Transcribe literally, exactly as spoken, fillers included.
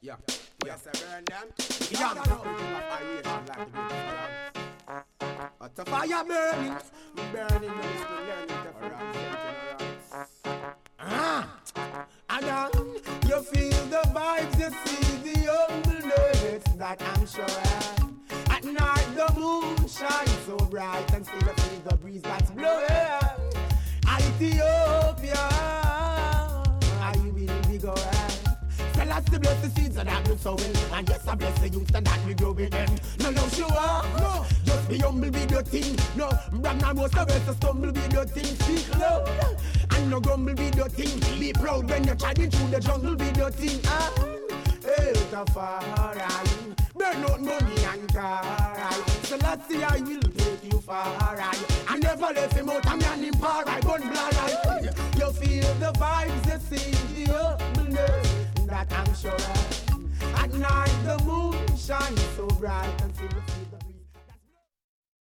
Yeah, yes, I burn them. Yeah, the people of Iran like the British. But the fire burning, we burning, we still learning the France. Ah, and then you feel the vibes, you see the humbleness that I'm sure. At night the moon shines so bright and still you feel the breeze that's blowing. Ethiopia, I will be going. Tell us to bless the seeds and that we're sowing. And yes, I bless the youth and that we grow with them. No, no, sure, no, just be humble with your thing. No, brag now most of us to stumble with your thing. Speak loud, and no grumble with your thing. Be proud when you're driving through the jungle with your thing. Ah, hey, Tafari, burn out money and car. So let's see I will take you far. I never left him out, I'm an impar. I gun blind. You feel the vibes, you see the humbleness that I'm sure. At night the moon shines so bright and still you feel the